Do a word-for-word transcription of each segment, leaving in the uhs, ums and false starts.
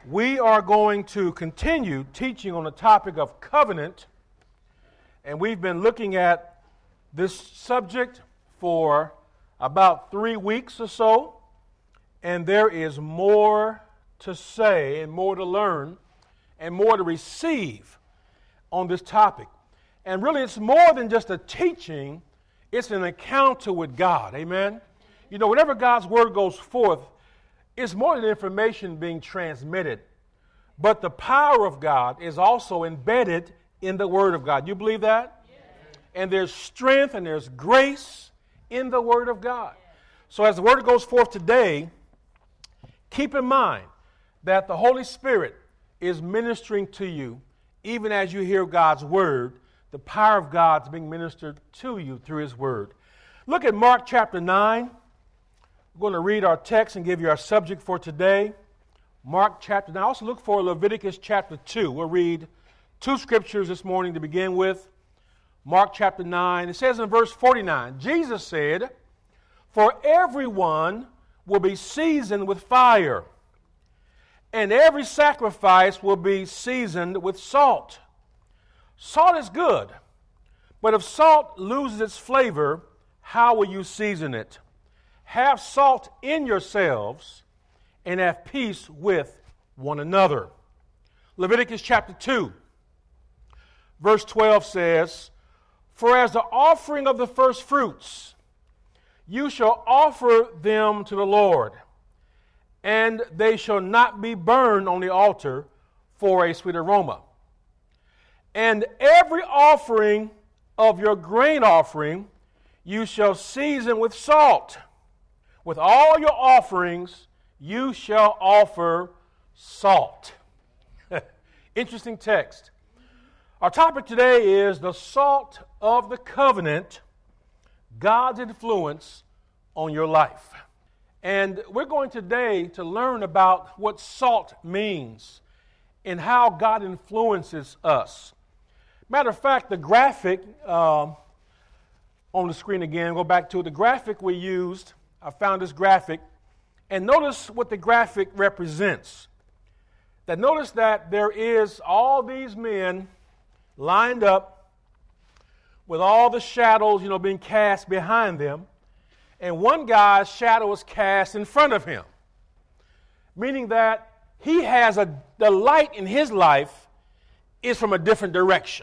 We are going to continue teaching on the topic of covenant, and we've been looking at this subject for about three weeks or so, and there is more to say and more to learn and more to receive on this topic. And really, it's more than just a teaching, it's an encounter with God, amen? You know, whenever God's word goes forth, it's more than information being transmitted, but the power of God is also embedded in the Word of God. You believe that? Yes. And there's strength and there's grace in the Word of God. Yes. So as the Word goes forth today, keep in mind that the Holy Spirit is ministering to you even as you hear God's Word. The power of God is being ministered to you through His Word. Look at Mark chapter nine. We're going to read our text and give you our subject for today. Mark chapter nine. Also look for Leviticus chapter two. We'll read two scriptures this morning to begin with. Mark chapter nine. It says in verse forty-nine, Jesus said, "For everyone will be seasoned with fire, and every sacrifice will be seasoned with salt. Salt is good, but if salt loses its flavor, how will you season it? Have salt in yourselves and have peace with one another." Leviticus chapter two, verse twelve says, "For as the offering of the first fruits, you shall offer them to the Lord, and they shall not be burned on the altar for a sweet aroma. And every offering of your grain offering you shall season with salt. With all your offerings you shall offer salt." Interesting text. Our topic today is the salt of the covenant, God's influence on your life. And we're going today to learn about what salt means and how God influences us. Matter of fact, the graphic uh, on the screen again, go back to it. The graphic we used, I found this graphic, and notice what the graphic represents. That notice that there is all these men lined up with all the shadows, you know, being cast behind them, and one guy's shadow is cast in front of him, meaning that he has a the light in his life is from a different direction.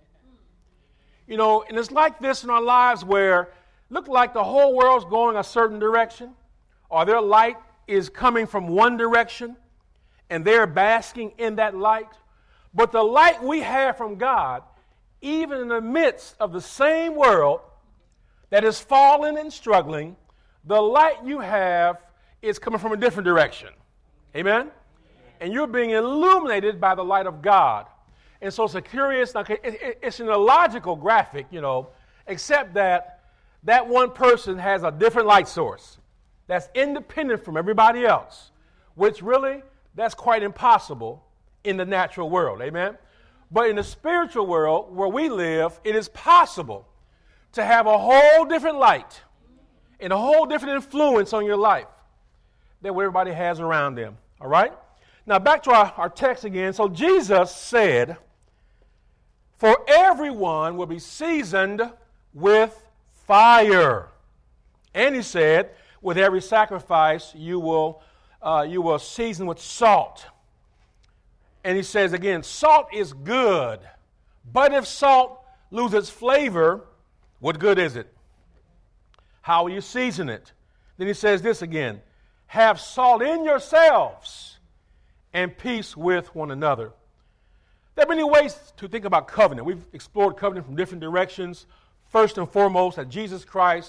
You know, and it's like this in our lives where look like the whole world's going a certain direction, or their light is coming from one direction, and they're basking in that light. But the light we have from God, even in the midst of the same world that is fallen and struggling, the light you have is coming from a different direction. Amen? And you're being illuminated by the light of God. And so it's a curious, it's an illogical graphic, you know, except that that one person has a different light source that's independent from everybody else, which really, that's quite impossible in the natural world, amen? But in the spiritual world where we live, it is possible to have a whole different light and a whole different influence on your life than what everybody has around them, all right? Now back to our, our text again. So Jesus said, "For everyone will be seasoned with fire." And he said, "With every sacrifice you will uh, you will season with salt." And he says again, salt is good, but if salt loses flavor, what good is it? How will you season it? Then he says this again, "Have salt in yourselves and peace with one another." There are many ways to think about covenant. We've explored covenant from different directions. First and foremost, that Jesus Christ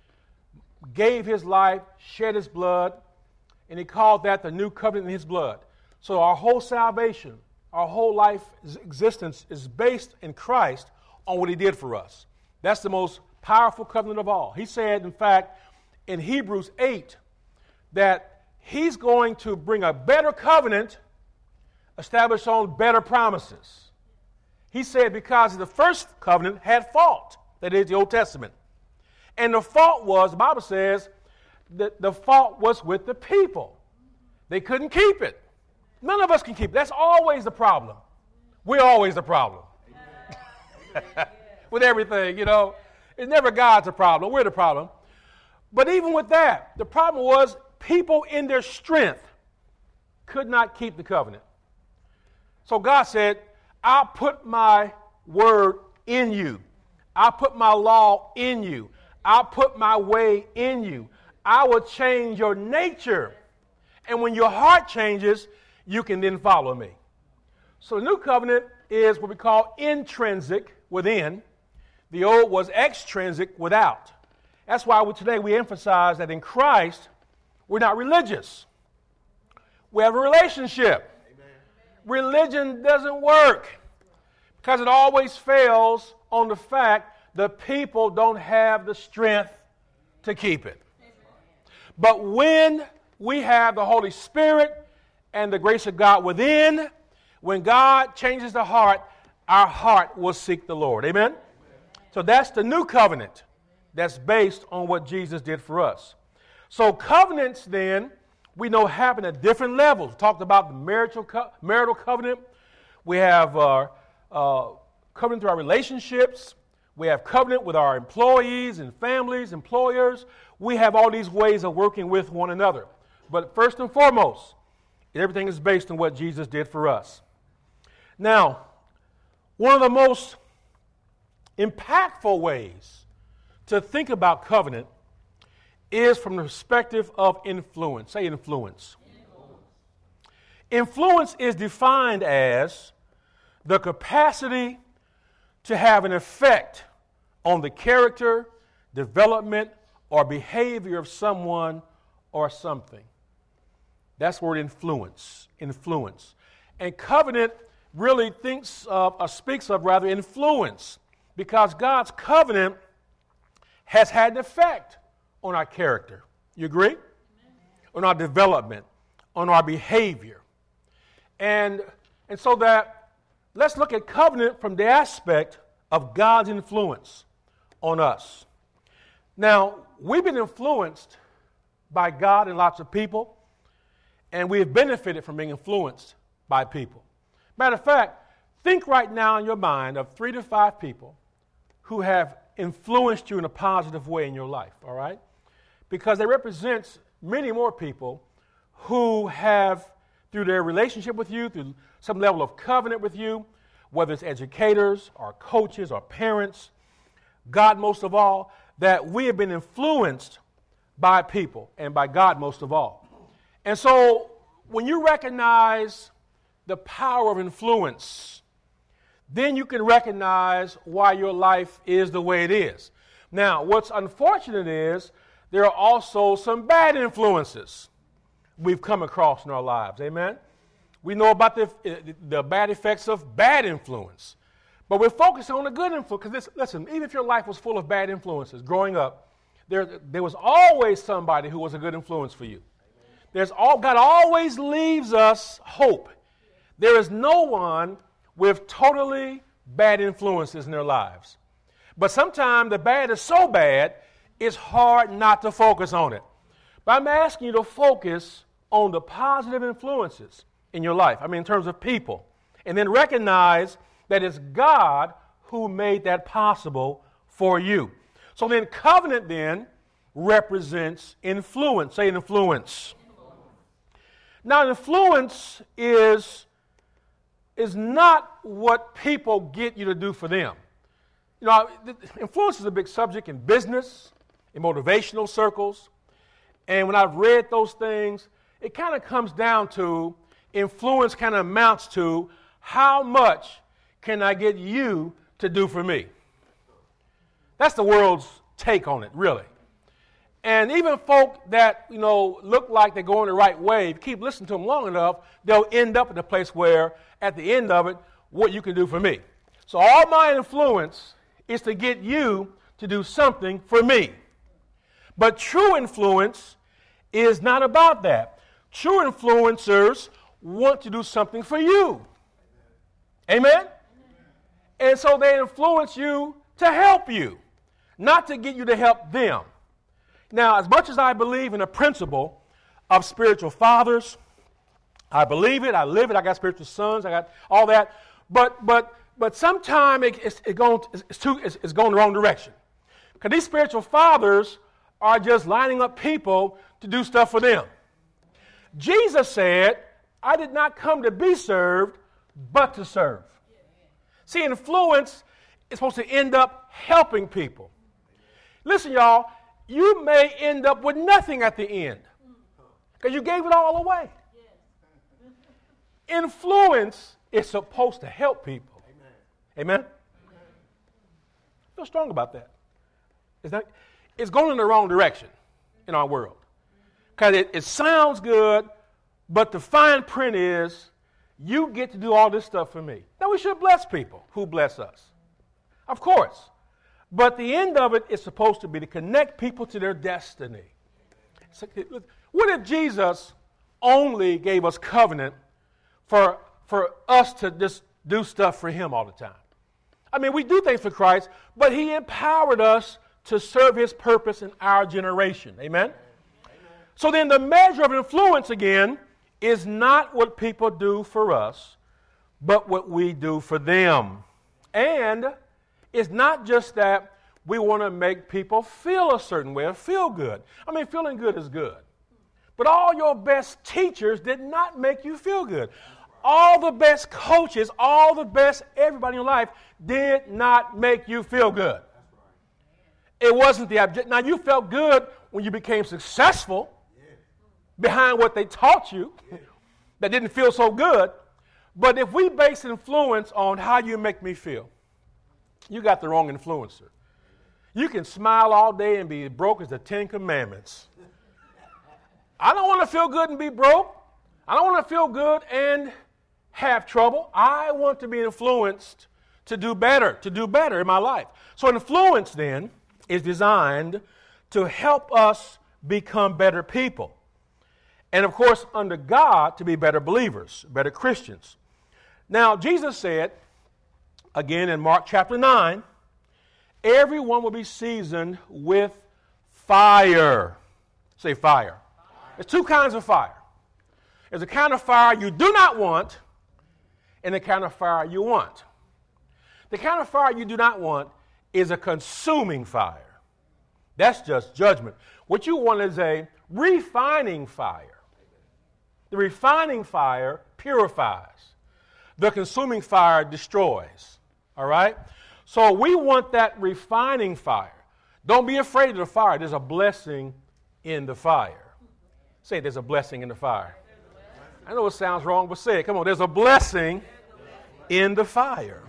gave his life, shed his blood, and he called that the new covenant in his blood. So our whole salvation, our whole life existence is based in Christ on what he did for us. That's the most powerful covenant of all. He said, in fact, in Hebrews eight, that he's going to bring a better covenant established on better promises. He said because the first covenant had fault, that is the Old Testament. And the fault was, the Bible says, that the fault was with the people. They couldn't keep it. None of us can keep it. That's always the problem. We're always the problem. With everything, you know. It's never God's a problem. We're the problem. But even with that, the problem was people in their strength could not keep the covenant. So God said, I'll put my word in you. I'll put my law in you. I'll put my way in you. I will change your nature. And when your heart changes, you can then follow me. So the new covenant is what we call intrinsic, within. The old was extrinsic, without. That's why we, today we emphasize that in Christ, we're not religious. We have a relationship. Amen. Religion doesn't work because it always fails on the fact that people don't have the strength to keep it. But when we have the Holy Spirit and the grace of God within, when God changes the heart, our heart will seek the Lord. Amen? So that's the new covenant that's based on what Jesus did for us. So covenants then, we know happen at different levels. We talked about the marital, co- marital covenant. We have uh, uh, covenant through our relationships. We have covenant with our employees and families, employers. We have all these ways of working with one another. But first and foremost, everything is based on what Jesus did for us. Now, one of the most impactful ways to think about covenant is from the perspective of influence. Say influence. Influence, influence is defined as the capacity to have an effect on the character, development, or behavior of someone or something. That's the word influence. Influence. And covenant really thinks of, or speaks of rather, influence, because God's covenant has had an effect on our character. You agree? Amen. On our development, on our behavior. And, and so that, let's look at covenant from the aspect of God's influence on us. Now, we've been influenced by God and lots of people, and we have benefited from being influenced by people. Matter of fact, think right now in your mind of three to five people who have influenced you in a positive way in your life, all right? Because they represent many more people who have, through their relationship with you, through some level of covenant with you, whether it's educators or coaches or parents, God most of all, that we have been influenced by people and by God most of all. And so when you recognize the power of influence, then you can recognize why your life is the way it is. Now, what's unfortunate is there are also some bad influences we've come across in our lives. Amen? We know about the, the bad effects of bad influence. But we're focusing on the good influence. Because listen, even if your life was full of bad influences growing up, there, there was always somebody who was a good influence for you. There's all, God always leaves us hope. There is no one with totally bad influences in their lives. But sometimes the bad is so bad, it's hard not to focus on it. But I'm asking you to focus on the positive influences in your life. I mean, in terms of people. And then recognize that it's God who made that possible for you. So then covenant then represents influence. Say influence. Now, influence is, is not what people get you to do for them. You know, influence is a big subject in business, in motivational circles. And when I've read those things, it kind of comes down to, influence kind of amounts to, how much can I get you to do for me? That's the world's take on it, really. And even folk that, you know, look like they're going the right way, if you keep listening to them long enough, they'll end up in a place where, at the end of it, what you can do for me. So all my influence is to get you to do something for me. But true influence is not about that. True influencers want to do something for you. Amen? Amen? And so they influence you to help you, not to get you to help them. Now, as much as I believe in the principle of spiritual fathers, I believe it. I live it. I got spiritual sons. I got all that. But but but sometimes it, it's, it going, it's, too, it's, it's going the wrong direction. Because these spiritual fathers are just lining up people to do stuff for them. Jesus said, I did not come to be served, but to serve. See, influence is supposed to end up helping people. Listen, y'all, you may end up with nothing at the end because you gave it all away. Influence is supposed to help people. Amen? Amen? I feel strong about that. It's, not, it's going in the wrong direction in our world. Because it, it sounds good, but the fine print is you get to do all this stuff for me. Now, we should bless people who bless us. Of course. But the end of it is supposed to be to connect people to their destiny. So, what if Jesus only gave us covenant for, for us to just do stuff for him all the time? I mean, we do things for Christ, but he empowered us to serve his purpose in our generation. Amen? Amen? So then the measure of influence, again, is not what people do for us, but what we do for them. And it's not just that we want to make people feel a certain way or feel good. I mean, feeling good is good. But all your best teachers did not make you feel good. All the best coaches, all the best everybody in your life did not make you feel good. It wasn't the object. Now, you felt good when you became successful behind what they taught you that didn't feel so good. But if we base influence on how you make me feel, you got the wrong influencer. You can smile all day and be broke as the Ten Commandments. I don't want to feel good and be broke. I don't want to feel good and have trouble. I want to be influenced to do better, to do better in my life. So influence then is designed to help us become better people. And of course, under God, to be better believers, better Christians. Now, Jesus said, again in Mark chapter nine, everyone will be seasoned with fire. Say fire. There's two kinds of fire. There's a kind of fire you do not want and the kind of fire you want. The kind of fire you do not want is a consuming fire. That's just judgment. What you want is a refining fire. The refining fire purifies. The consuming fire destroys. All right? So we want that refining fire. Don't be afraid of the fire. There's a blessing in the fire. Say, there's a blessing in the fire. I know it sounds wrong, but say it. Come on, there's a blessing in the fire.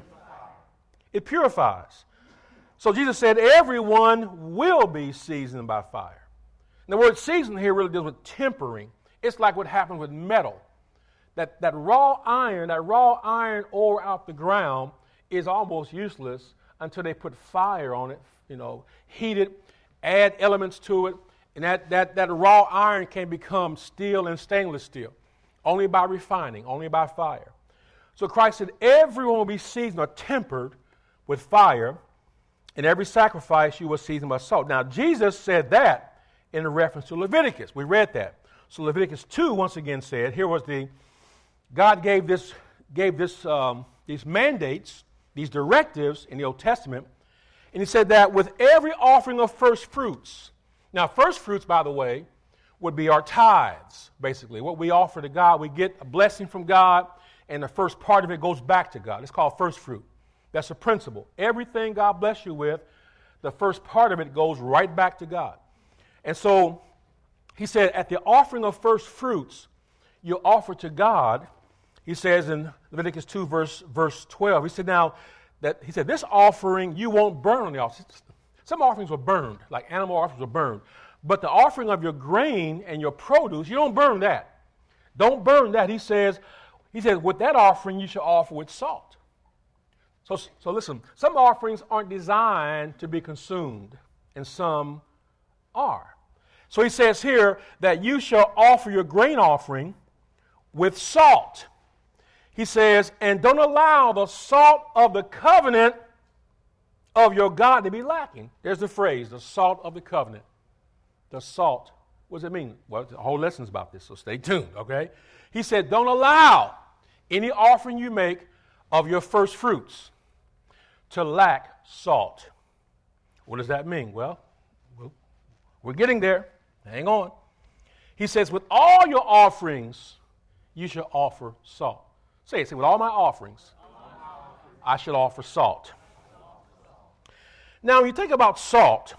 It purifies. So Jesus said, everyone will be seasoned by fire. And the word seasoned here really deals with tempering. It's like what happens with metal. That, that raw iron, that raw iron ore out the ground is almost useless until they put fire on it, you know, heat it, add elements to it, and that, that, that raw iron can become steel and stainless steel. Only by refining, only by fire. So Christ said, everyone will be seasoned or tempered with fire, and every sacrifice you will season by salt. Now, Jesus said that in reference to Leviticus. We read that. So Leviticus two once again said, here was the, God gave this, gave this, um, these mandates, these directives in the Old Testament, and he said that with every offering of first fruits. Now, first fruits, by the way, would be our tithes, basically. What we offer to God, we get a blessing from God, and the first part of it goes back to God. It's called first fruit. That's a principle. Everything God bless you with, the first part of it goes right back to God. And so he said, at the offering of first fruits, you offer to God. He says in Leviticus two, verse, verse twelve, he said, now, that he said, this offering you won't burn on the altar. Some offerings were burned, like animal offerings were burned. But the offering of your grain and your produce, you don't burn that. Don't burn that. He says, he says, with that offering, you should offer with salt. So, so listen, some offerings aren't designed to be consumed, and some are. So he says here that you shall offer your grain offering with salt. He says, and don't allow the salt of the covenant of your God to be lacking. There's the phrase, the salt of the covenant. The salt What does it mean? Well, the whole lesson's about this, so stay tuned, okay? He said, don't allow any offering you make of your first fruits to lack salt. What does that mean? Well, we're getting there. Hang on. He says, with all your offerings, you should offer salt. Say it. Say, with all my offerings, I should offer salt. Now, when you think about salt,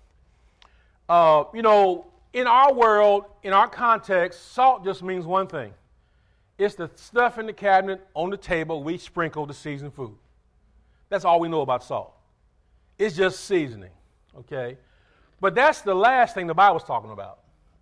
uh, you know, in our world, in our context, salt just means one thing. It's the stuff in the cabinet, on the table, we sprinkle to season food. That's all we know about salt. It's just seasoning, okay? But that's the last thing the Bible's talking about.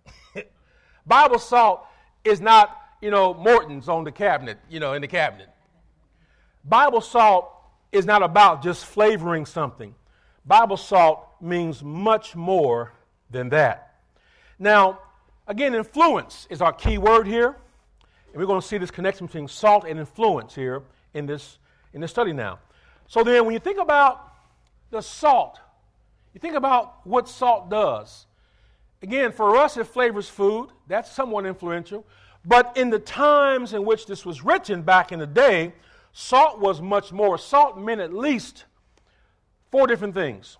Bible salt is not, you know, Morton's on the cabinet, you know, in the cabinet. Bible salt is not about just flavoring something. Bible salt means much more than that. Now, again, influence is our key word here. And we're going to see this connection between salt and influence here in this, in this study now. So then when you think about the salt, you think about what salt does. Again, for us, it flavors food. That's somewhat influential. But in the times in which this was written back in the day, salt was much more. Salt meant at least four different things.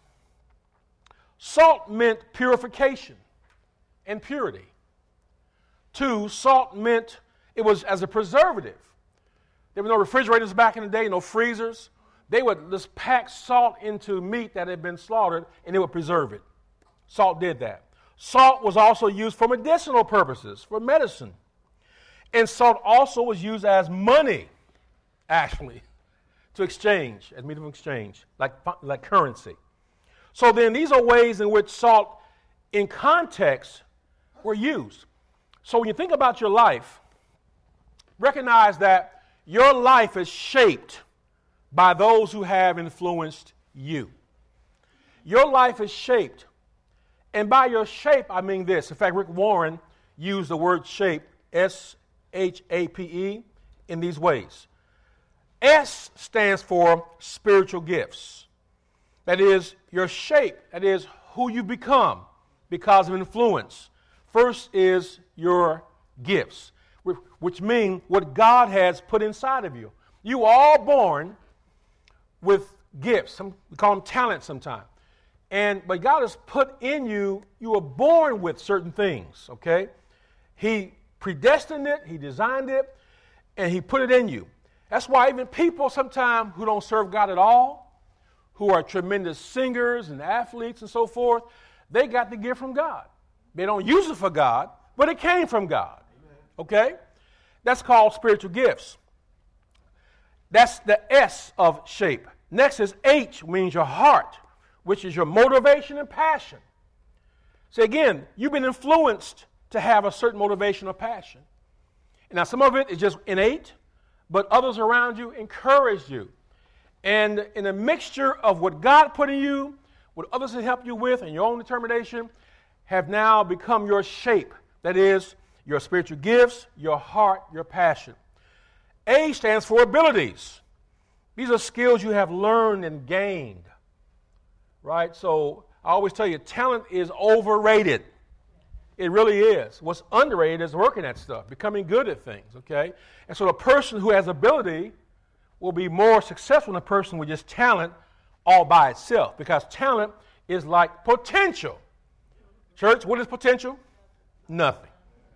Salt meant purification and purity. Two, salt meant it was as a preservative. There were no refrigerators back in the day, no freezers. They would just pack salt into meat that had been slaughtered, and it would preserve it. Salt did that. Salt was also used for medicinal purposes, for medicine. And salt also was used as money, actually, to exchange, as medium of exchange, like, like currency. So then these are ways in which salt, in context, were used. So when you think about your life, recognize that your life is shaped by those who have influenced you. Your life is shaped. And by your shape, I mean this. In fact, Rick Warren used the word shape, S H A P E, in these ways. S stands for spiritual gifts. That is your shape. That is who you become because of influence. First is your gifts, which mean what God has put inside of you. You are all born with gifts. Some, we call them talents sometimes. And but God has put in you, you were born with certain things, okay? He predestined it, He designed it, and He put it in you. That's why even people sometimes who don't serve God at all, who are tremendous singers and athletes and so forth, they got the gift from God. They don't use it for God, but it came from God, okay? That's called spiritual gifts. That's the S of shape. Next is H, means your heart, which is your motivation and passion. So again, you've been influenced to have a certain motivation or passion. And now some of it is just innate, but others around you encourage you. And in a mixture of what God put in you, what others have helped you with, and your own determination, have now become your shape. That is, your spiritual gifts, your heart, your passion. A stands for abilities. These are skills you have learned and gained. Right? So I always tell you, talent is overrated. It really is. What's underrated is working at stuff, becoming good at things, okay? And so the person who has ability will be more successful than a person with just talent all by itself, because talent is like potential. Church, what is potential? Nothing.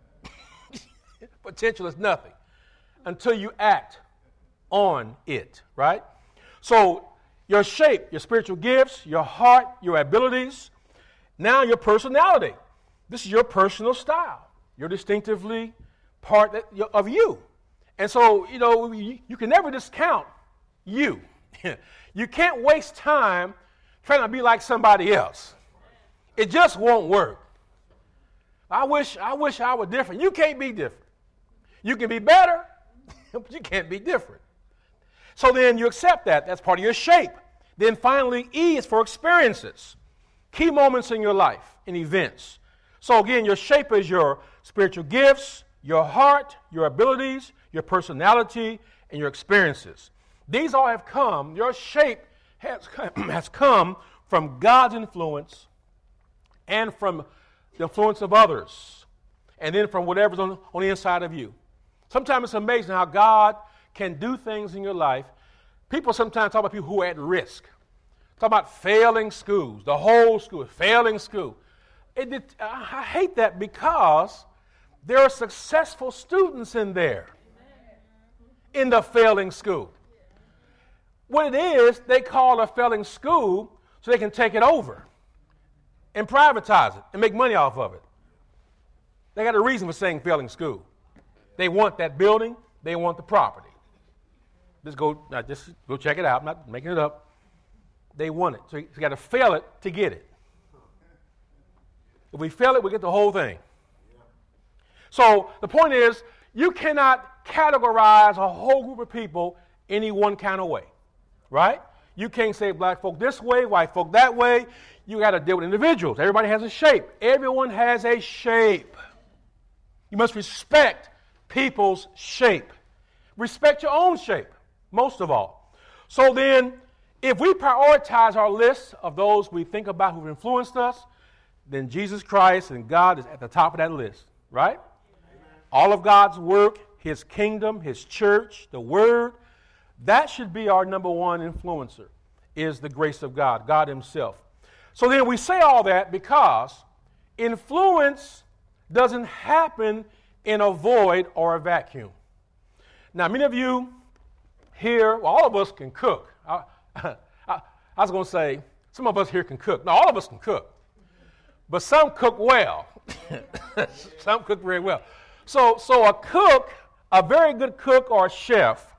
Potential is nothing until you act on it, right? So your shape, your spiritual gifts, your heart, your abilities, now your personality. This is your personal style, your distinctively part of you. And so, you know, you, you can never discount you. You can't waste time trying to be like somebody else. It just won't work. I wish, I wish I were different. You can't be different. You can be better, but you can't be different. So then you accept that. That's part of your shape. Then finally, E is for experiences. Key moments in your life, in events. So again, your shape is your spiritual gifts, your heart, your abilities, your personality, and your experiences. These all have come, your shape has, has come from God's influence and from the influence of others, and then from whatever's on, on the inside of you. Sometimes it's amazing how God can do things in your life. People sometimes talk about people who are at risk. Talk about failing schools, the whole school, failing school. It, it, I hate that because there are successful students in there, in the failing school. What it is, they call a failing school so they can take it over and privatize it and make money off of it. They got a reason for saying failing school. They want that building. They want the property. Just go, now just go check it out. I'm not making it up. They want it. So you got to fail it to get it. If we fail it, we get the whole thing. So the point is, you cannot categorize a whole group of people any one kind of way, right? You can't say black folk this way, white folk that way. You got to deal with individuals. Everybody has a shape. Everyone has a shape. You must respect people's shape. Respect your own shape, most of all. So then, if we prioritize our list of those we think about who've influenced us, then Jesus Christ and God is at the top of that list, right? Amen. All of God's work, His kingdom, His church, the Word, that should be our number one influencer, is the grace of God, God Himself. So then we say all that because influence doesn't happen in a void or a vacuum. Now, many of you here, well, all of us can cook. I, I, I was going to say, some of us here can cook. No, all of us can cook. But some cook well. Some cook very well. So, so a cook, a very good cook or a chef,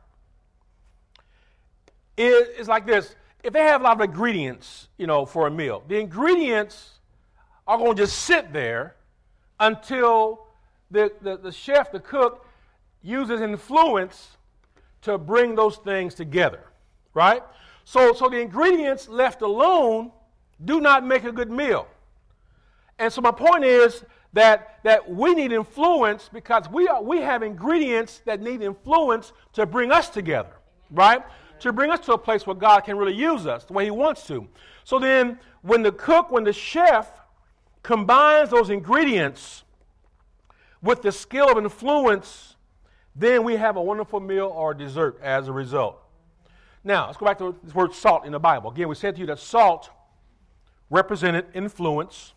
is, is like this. If they have a lot of ingredients, you know, for a meal, the ingredients are going to just sit there until the, the, the chef, the cook, uses influence to bring those things together, right? So, so the ingredients left alone do not make a good meal. And so my point is that, that we need influence because we are we have ingredients that need influence to bring us together, right? To bring us to a place where God can really use us the way He wants to. So then when the cook, when the chef combines those ingredients with the skill of influence, then we have a wonderful meal or dessert as a result. Now, let's go back to this word salt in the Bible. Again, we said to you that salt represented influence.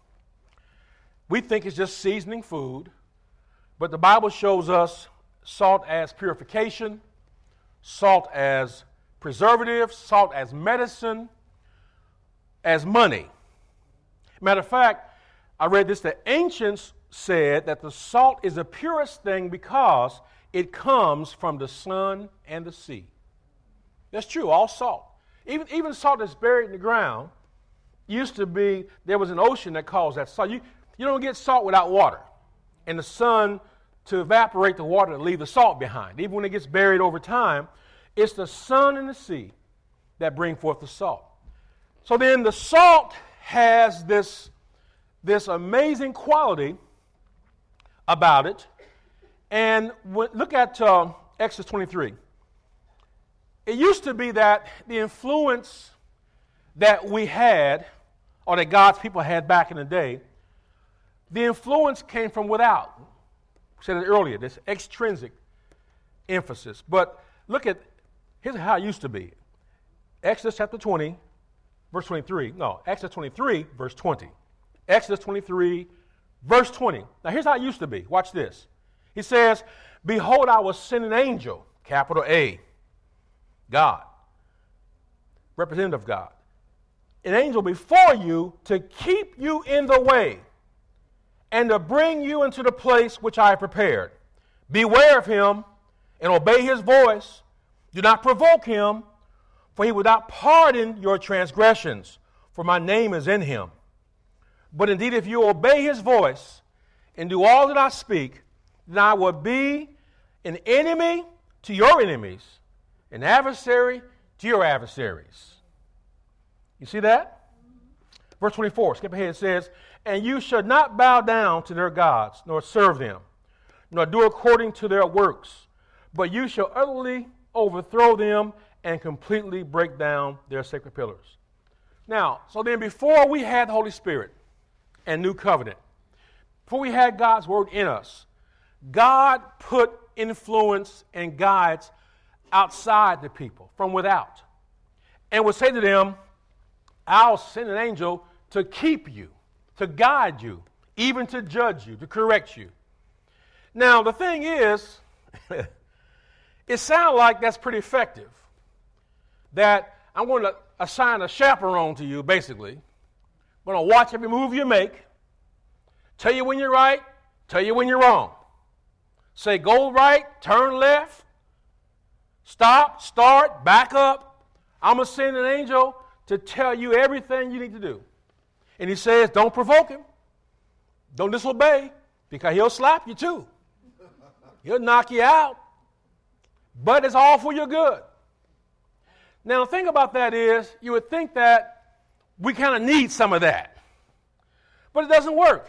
We think it's just seasoning food, but the Bible shows us salt as purification, salt as preservative, salt as medicine, as money. Matter of fact, I read this, the ancients said that the salt is the purest thing because it comes from the sun and the sea. That's true, all salt. Even, even salt that's buried in the ground used to be, there was an ocean that caused that salt. You, you don't get salt without water. And the sun to evaporate the water to leave the salt behind. Even when it gets buried over time, it's the sun and the sea that bring forth the salt. So then the salt has this, this amazing quality about it. And when, look at uh, Exodus twenty-three. It used to be that the influence that we had, or that God's people had back in the day, the influence came from without. I said it earlier, this extrinsic emphasis. But look at, here's how it used to be. Exodus chapter twenty, verse twenty-three. No, Exodus twenty-three, verse twenty. Exodus twenty-three, verse twenty. Now here's how it used to be. Watch this. He says, behold, I will send an angel, capital A, God, representative of God, an angel before you to keep you in the way and to bring you into the place which I have prepared. Beware of him and obey his voice. Do not provoke him, for he will not pardon your transgressions, for my name is in him. But indeed, if you obey his voice and do all that I speak, then I will be an enemy to your enemies, an adversary to your adversaries. You see that? Verse twenty-four, skip ahead, it says, and you should not bow down to their gods, nor serve them, nor do according to their works, but you shall utterly overthrow them and completely break down their sacred pillars. Now, so then before we had the Holy Spirit and New Covenant, before we had God's word in us, God put influence and guides outside the people, from without, and would say to them, I'll send an angel to keep you, to guide you, even to judge you, to correct you. Now, the thing is, it sounds like that's pretty effective, that I'm going to assign a chaperone to you, basically. I'm going to watch every move you make, tell you when you're right, tell you when you're wrong. Say, go right, turn left, stop, start, back up. I'm going to send an angel to tell you everything you need to do. And he says, don't provoke him. Don't disobey, because he'll slap you too. He'll knock you out. But it's all for your good. Now, the thing about that is, you would think that we kind of need some of that. But it doesn't work.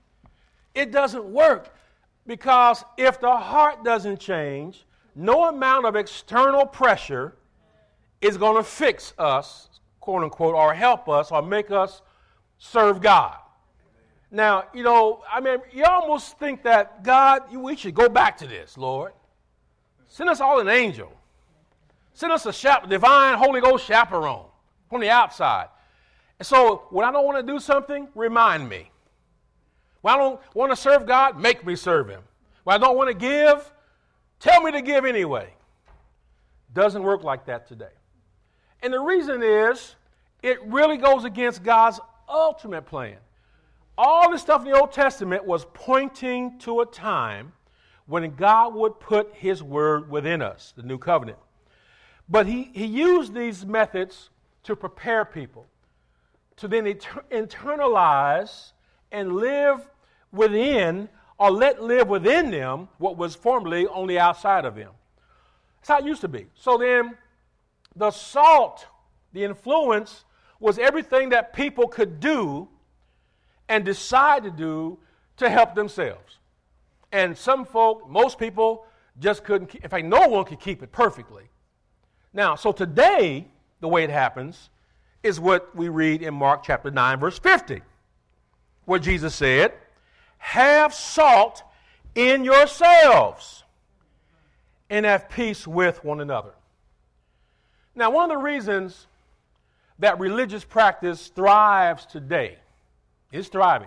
It doesn't work. Because if the heart doesn't change, no amount of external pressure is going to fix us, quote unquote, or help us or make us serve God. Now, you know, I mean, you almost think that God, we should go back to this, Lord. Send us all an angel. Send us a chap- divine Holy Ghost chaperone from the outside. And so when I don't want to do something, remind me. When I don't want to serve God, make me serve him. When I don't want to give, tell me to give anyway. Doesn't work like that today. And the reason is, it really goes against God's ultimate plan. All this stuff in the Old Testament was pointing to a time when God would put his word within us, the new covenant. But he, he used these methods to prepare people, to then inter- internalize and live within, or let live within them, what was formerly on the outside of them. That's how it used to be. So then, the salt, the influence, was everything that people could do and decide to do to help themselves. And some folk, most people, just couldn't keep, in fact, no one could keep it perfectly. Now, so today, the way it happens is what we read in Mark chapter nine, verse fifty, where Jesus said, have salt in yourselves and have peace with one another. Now, one of the reasons that religious practice thrives today, is thriving,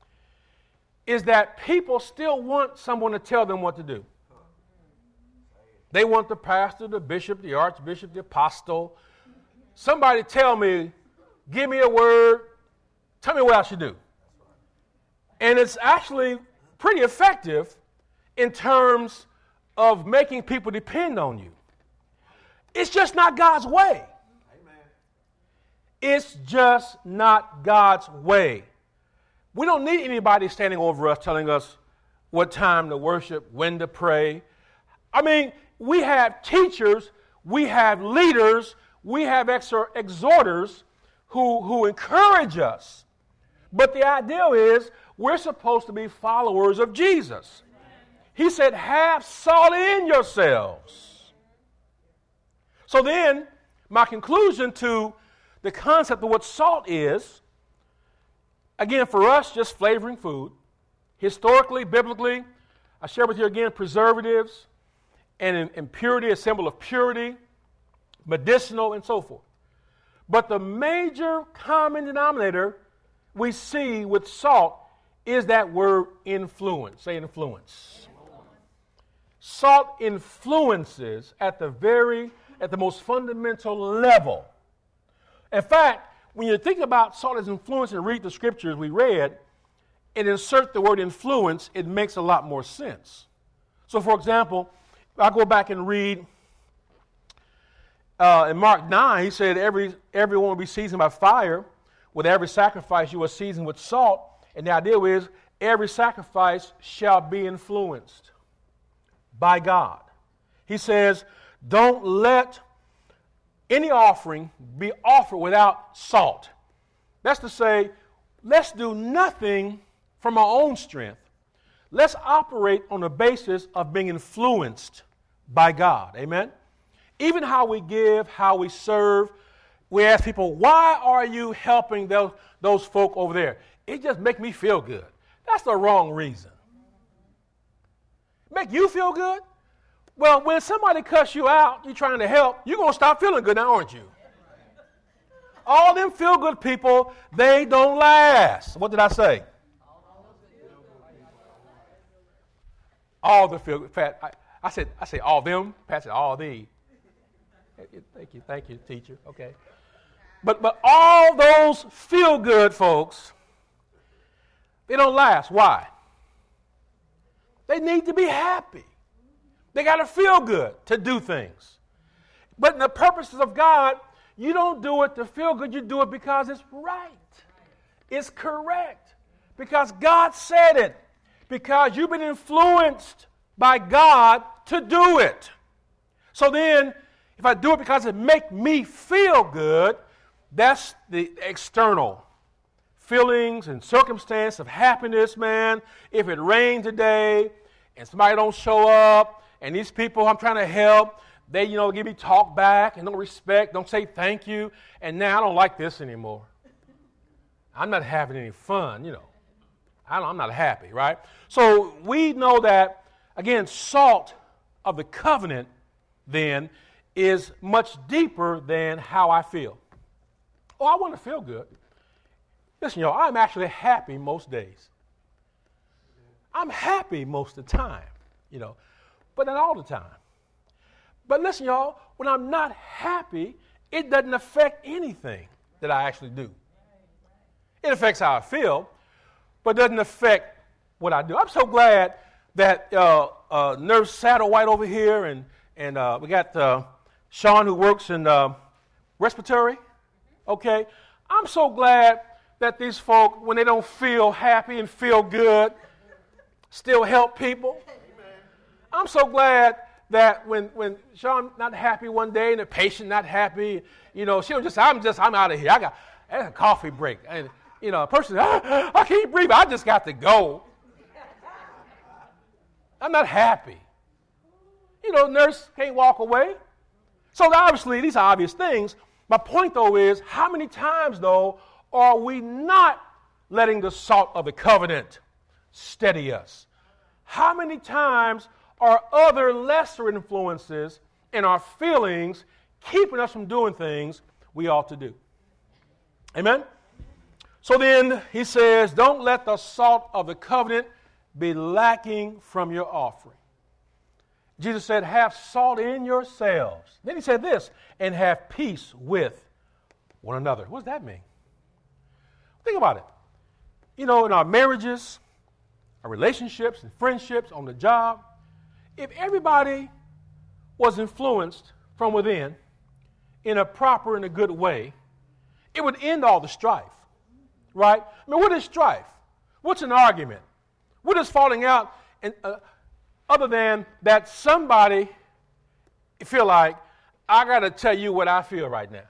is that people still want someone to tell them what to do. They want the pastor, the bishop, the archbishop, the apostle. Somebody tell me, give me a word, tell me what I should do. And it's actually pretty effective in terms of making people depend on you. It's just not God's way. Amen. It's just not God's way. We don't need anybody standing over us telling us what time to worship, when to pray. I mean, we have teachers, we have leaders, we have exor- exhorters who, who encourage us. But the ideal is we're supposed to be followers of Jesus. He said, have salt in yourselves. So then, my conclusion to the concept of what salt is, again, for us, just flavoring food. Historically, biblically, I share with you again preservatives and impurity, a symbol of purity, medicinal, and so forth. But the major common denominator we see with salt is that word influence. Say influence. Salt influences at the very, at the most fundamental level. In fact, when you think about salt as influence and read the scriptures we read, and insert the word influence, it makes a lot more sense. So, for example, I go back and read uh, in Mark nine, he said, every everyone will be seasoned by fire. With every sacrifice you are seasoned with salt. And the idea is, every sacrifice shall be influenced by God. He says, don't let any offering be offered without salt. That's to say, let's do nothing from our own strength. Let's operate on the basis of being influenced by God. Amen? Even how we give, how we serve, we ask people, why are you helping those, those folk over there? It just makes me feel good. That's the wrong reason. Make you feel good? Well, when somebody cuss you out, you're trying to help, you're going to stop feeling good now, aren't you? All them feel-good people, they don't last. What did I say? All the feel-good. Pat, I, I said, I say all them. Pat said all the. Thank you, thank you, teacher. Okay. But but all those feel-good folks, they don't last. Why? They need to be happy. They got to feel good to do things. But in the purposes of God, you don't do it to feel good. You do it because it's right. It's correct. Because God said it. Because you've been influenced by God to do it. So then, if I do it because it makes me feel good, that's the external feelings and circumstance of happiness, man. If it rained today and somebody don't show up and these people I'm trying to help, they, you know, give me talk back and don't respect, don't say thank you, and now I don't like this anymore. I'm not having any fun, you know. I don't, I'm not happy, right? So we know that, again, salt of the covenant, then, is much deeper than how I feel. Oh, I want to feel good. Listen, y'all, I'm actually happy most days. I'm happy most of the time, you know, but not all the time. But listen, y'all, when I'm not happy, it doesn't affect anything that I actually do. It affects how I feel, but doesn't affect what I do. I'm so glad that uh, uh, Nurse Satterwhite over here, and and uh, we got uh, Sean who works in uh, respiratory. Okay, I'm so glad that these folk, when they don't feel happy and feel good, still help people. I'm so glad that when when Sean not happy one day and the patient not happy, you know, she'll just I'm just I'm out of here. I got a coffee break, and you know, a person ah, I can't breathe. I just got to go. I'm not happy. You know, nurse can't walk away. So obviously, these are obvious things. My point, though, is how many times, though, are we not letting the salt of the covenant steady us? How many times are other lesser influences in our feelings keeping us from doing things we ought to do? Amen? So then he says, don't let the salt of the covenant be lacking from your offering. Jesus said, have salt in yourselves. Then he said this, and have peace with one another. What does that mean? Think about it. You know, in our marriages, our relationships and friendships, on the job, if everybody was influenced from within in a proper and a good way, it would end all the strife, right? I mean, what is strife? What's an argument? What is falling out? And uh, other than that somebody feel like, I got to tell you what I feel right now.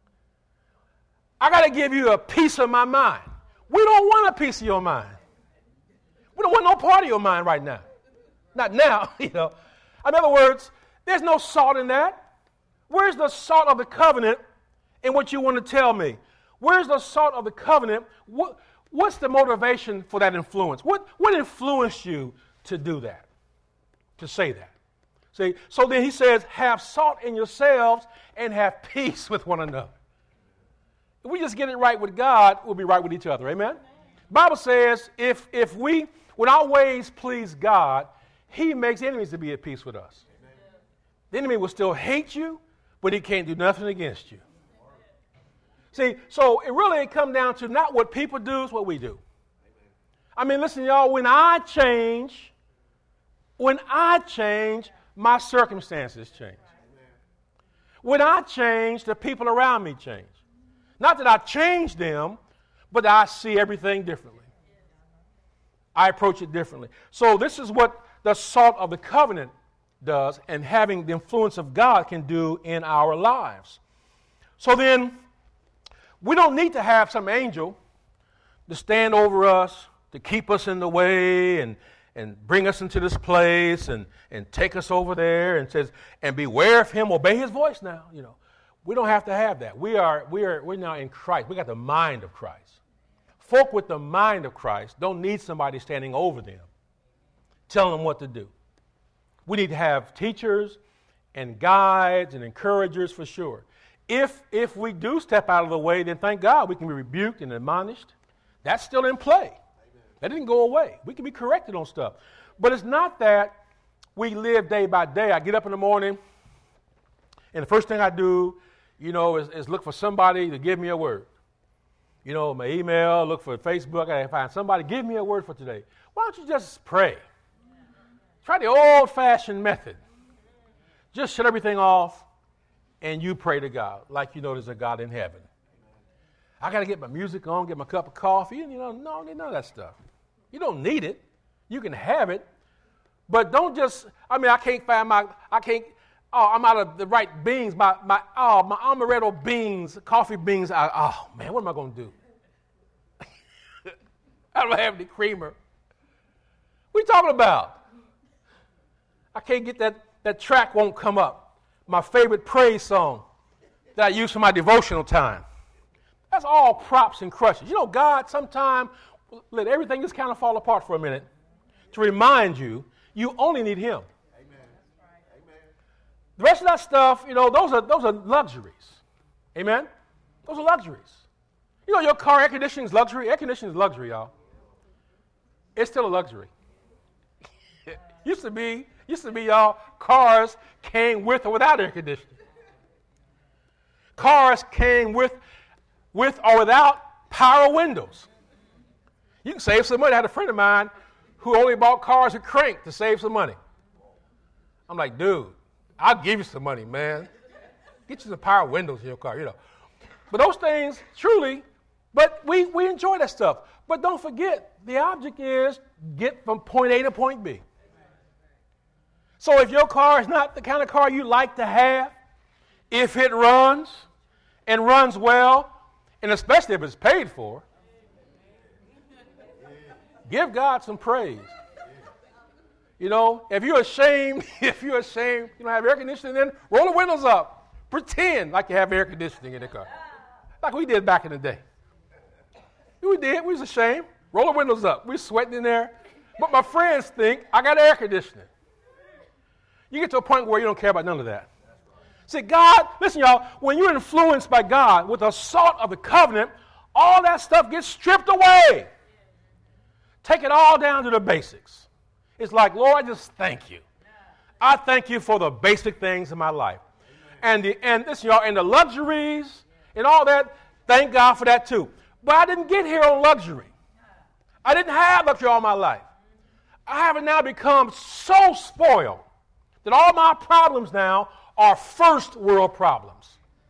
I got to give you a piece of my mind. We don't want a piece of your mind. We don't want no part of your mind right now. Not now, you know. In other words, there's no salt in that. Where's the salt of the covenant in what you want to tell me? Where's the salt of the covenant? What, what's the motivation for that influence? What, what influenced you to do that, to say that? See, so then he says, have salt in yourselves and have peace with one another. If we just get it right with God, we'll be right with each other. Amen? The Bible says if, if we, when our ways please God, he makes enemies to be at peace with us. Amen. The enemy will still hate you, but he can't do nothing against you. See, so it really comes down to not what people do, it's what we do. I mean, listen, y'all, when I change, when I change, my circumstances change. When I change, the people around me change. Not that I change them, but I see everything differently. I approach it differently. So this is what the salt of the covenant does, and having the influence of God can do in our lives. So then, we don't need to have some angel to stand over us, to keep us in the way, and, and bring us into this place, and, and take us over there, and says, and beware of him, obey his voice now, you know. We don't have to have that. We are, we are, we're now in Christ. We got the mind of Christ. folk with the mind of Christ don't need somebody standing over them, telling them what to do. We need to have teachers and guides and encouragers for sure. If, if we do step out of the way, then thank God we can be rebuked and admonished. That's still in play. Amen. That didn't go away. We can be corrected on stuff. But it's not that we live day by day. I get up in the morning, and the first thing I do, you know, is, is look for somebody to give me a word. You know, my email, look for Facebook. I find somebody, give me a word for today. Why don't you just pray? Try the old-fashioned method. Just shut everything off, and you pray to God like you know there's a God in heaven. I got to get my music on, get my cup of coffee, and you know, no, none of that stuff. You don't need it. You can have it, but don't just, I mean, I can't find my, I can't, oh, I'm out of the right beans, my, my, oh, my amaretto beans, coffee beans, I, oh, man, what am I going to do? I don't have any creamer. What are you talking about? I can't get that, that track won't come up. My favorite praise song that I use for my devotional time. That's all props and crutches. You know, God sometimes let everything just kind of fall apart for a minute to remind you you only need Him. Amen. The rest of that stuff, you know, those are those are luxuries. Amen? Those are luxuries. You know, your car air conditioning is luxury. Air conditioning is luxury, y'all. It's still a luxury. used to be, used to be, y'all, cars came with or without air conditioning. Cars came with with or without power windows. You can save some money. I had a friend of mine who only bought cars with crank to save some money. I'm like, dude, I'll give you some money, man. Get you some power windows in your car, you know. But those things, truly, but we, we enjoy that stuff. But don't forget, the object is get from point A to point B. So if your car is not the kind of car you like to have, if it runs and runs well, and especially if it's paid for, give God some praise. You know, if you're ashamed, if you're ashamed, you don't have air conditioning, then roll the windows up. Pretend like you have air conditioning in the car. Like we did back in the day. We did. We was ashamed. Roll the windows up. We sweating in there. But my friends think I got air conditioning. You get to a point where you don't care about none of that. See, God, listen, y'all, when you're influenced by God with the salt of the covenant, all that stuff gets stripped away. Take it all down to the basics. It's like, Lord, I just thank you. I thank you for the basic things in my life. And the and this, y'all, and the luxuries and all that, thank God for that too. But I didn't get here on luxury. I didn't have luxury all my life. I have now become so spoiled that all my problems now are first world problems.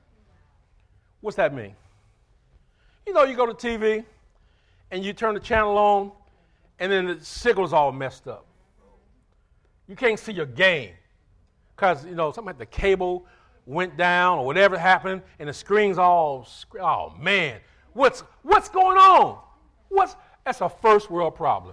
What's that mean? You know, you go to T V and you turn the channel on and then the signal's all messed up. You can't see your game because, you know, something like the cable went down or whatever happened and the screen's all, oh man, what's what's going on? What's That's a first world problem.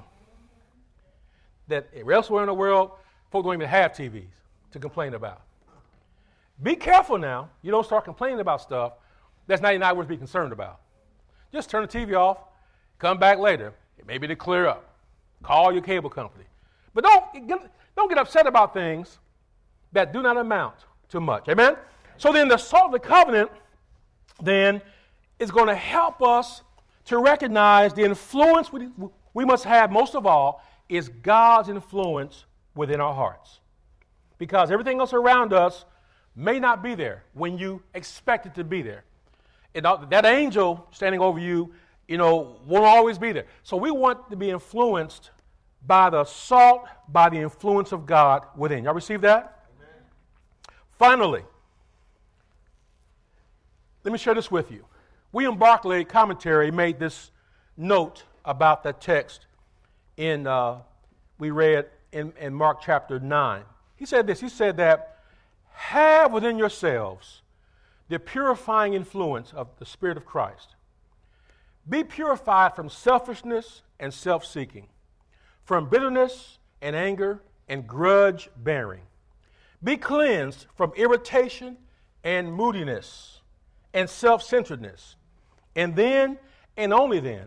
That elsewhere in the world, folks don't even have T Vs to complain about. Be careful now. You don't start complaining about stuff that's not even worth being concerned about. Just turn the T V off, come back later, maybe to clear up. Call your cable company. But don't get, don't get upset about things that do not amount to much. Amen? So then the salt of the covenant then is going to help us to recognize the influence we, we must have most of all is God's influence within our hearts. Because everything else around us may not be there when you expect it to be there. And that angel standing over you, you know, won't always be there. So we want to be influenced by the salt, by the influence of God within. Y'all receive that? Amen. Finally, let me share this with you. William Barclay, commentary, made this note about that text in uh, we read in, in Mark chapter nine. He said this. He said that have within yourselves the purifying influence of the Spirit of Christ. Be purified from selfishness and self-seeking, from bitterness and anger and grudge bearing. Be cleansed from irritation and moodiness and self-centeredness. And then, and only then,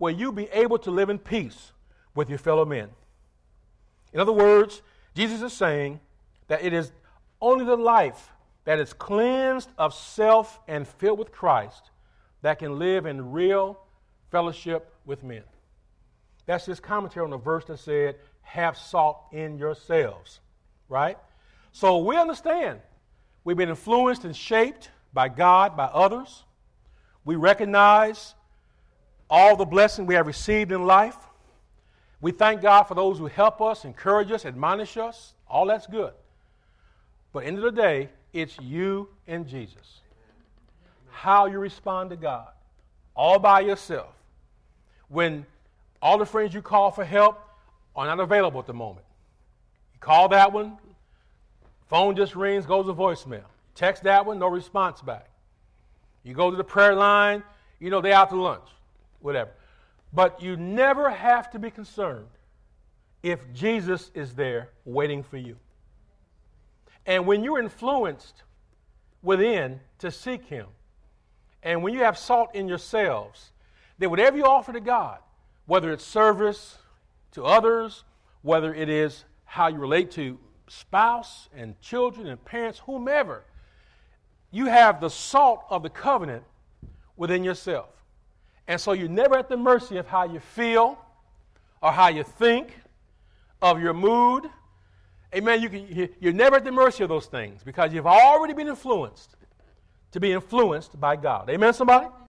where you be able to live in peace with your fellow men. In other words, Jesus is saying that it is only the life that is cleansed of self and filled with Christ that can live in real fellowship with men. That's his commentary on the verse that said, have salt in yourselves, right? So we understand we've been influenced and shaped by God, by others. We recognize all the blessing we have received in life. We thank God for those who help us, encourage us, admonish us. All that's good. But at the end of the day, it's you and Jesus. How you respond to God, all by yourself. When all the friends you call for help are not available at the moment. You call that one, phone just rings, goes to voicemail. Text that one, no response back. You go to the prayer line, you know, they out to lunch, whatever. But you never have to be concerned if Jesus is there waiting for you. And when you're influenced within to seek him, and when you have salt in yourselves, that whatever you offer to God, whether it's service to others, whether it is how you relate to spouse and children and parents, whomever, you have the salt of the covenant within yourself. And so you're never at the mercy of how you feel or how you think, of your mood. Amen. You can, you're never at the mercy of those things because you've already been influenced to be influenced by God. Amen, somebody?